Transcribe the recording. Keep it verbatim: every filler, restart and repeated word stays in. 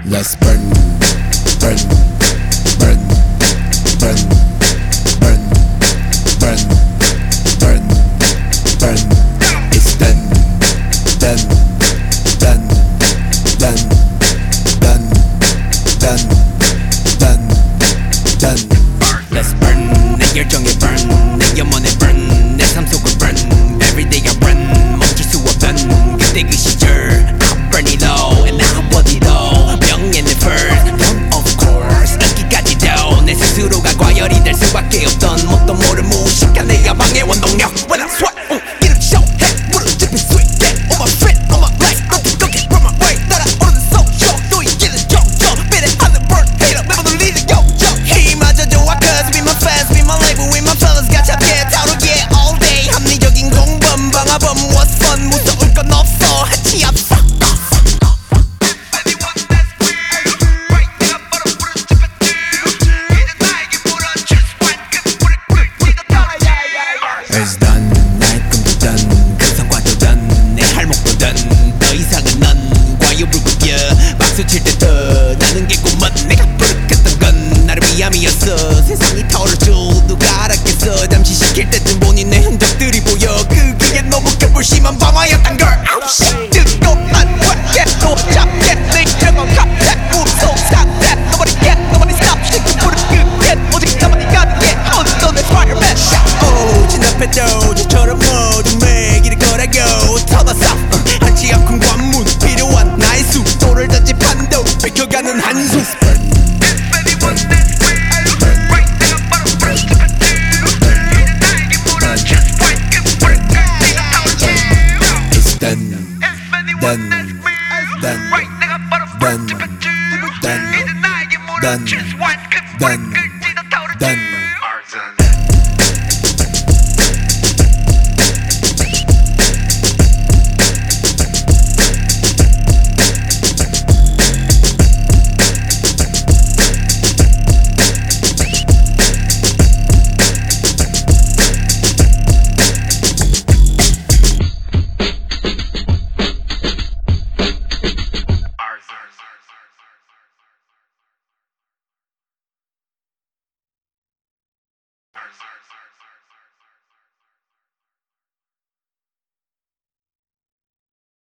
Let's burn, burn, burn, burn, burn, burn, burn, burn. It's done, done, done, done, done, done, done, done. Let's burn. 내 열정에 burn, 내 염원에 burn, 내 삶 속을 burn. Everyday I run, 멈출 수 없던 그때 그 시절. I'm burning low and I'm body low. 명예는 first, fun of course. 인기까지도 내 스스로가 과열이 될 수밖에 없던 뭣도 모를 무식한 내 야망의 원동력. When I sweat, uh, 이름 show해 무릎 짚인 sweet get on my feet, on my legs. Nothing going from my way. 따라오르는 social 또 이기는 정정. 비례 하는 burn hater 매번 울리는 요정. 힘마저 좋아 cause we my fans, we my label, we my fellas. 가차게 타오르게 all day. 합리적인 공범 방화범 what's fun. 무서울 건 없어 해치 앞서. It's done, 나의 꿈도 done, 그 성과도 done, 내 할목도 done. 더 이상은 넌 과유불 굽여 박수 칠 때 더 나는 개꿈은 내가 부르겠던 건 나를 위함이었어. 세상이 타오를 줄 누가 알았겠어. 잠시 시킬 때쯤 본인의 흔적들이 보여. 그게 너무 겨울심한 방화였단 걸. 아우 씨 뜨거운 외계 또 잡게 내 저건 갑자기 무서운 상태. Nobody get, nobody stop. 시kin 불을 끄게 오직 나만이 가능해. 어떤 내 fireman shot. 오 진압해도 저처럼 모든 매기를 거라고 터놨어. 한치 앞큰 관문 필요한 나의 수도를 던지 판도 뺏겨가는 한숨. it's done, done, done, done, done, done, done.